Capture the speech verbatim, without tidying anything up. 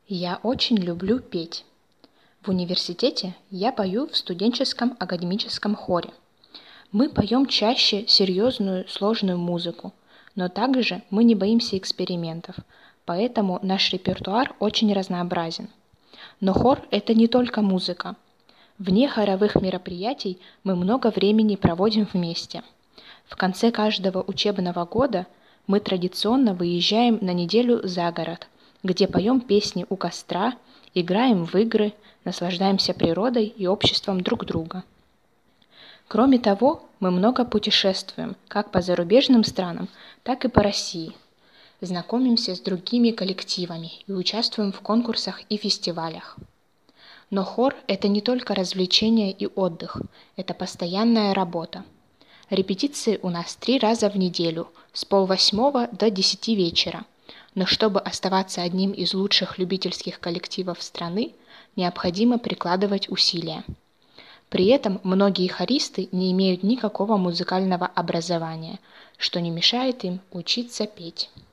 Я очень люблю петь. В университете я пою в студенческом академическом хоре. Мы поем чаще серьезную, сложную музыку, но также мы не боимся экспериментов, поэтому наш репертуар очень разнообразен. Но хор – это не только музыка. Вне хоровых мероприятий мы много времени проводим вместе. В конце каждого учебного года мы традиционно выезжаем на неделю за город, где поем песни у костра, играем в игры, наслаждаемся природой и обществом друг друга. Кроме того, мы много путешествуем, как по зарубежным странам, так и по России. Знакомимся с другими коллективами и участвуем в конкурсах и фестивалях. Но хор – это не только развлечение и отдых, это постоянная работа. Репетиции у нас три раза в неделю, с полвосьмого до десяти вечера. Но чтобы оставаться одним из лучших любительских коллективов страны, необходимо прикладывать усилия. При этом многие хористы не имеют никакого музыкального образования, что не мешает им учиться петь.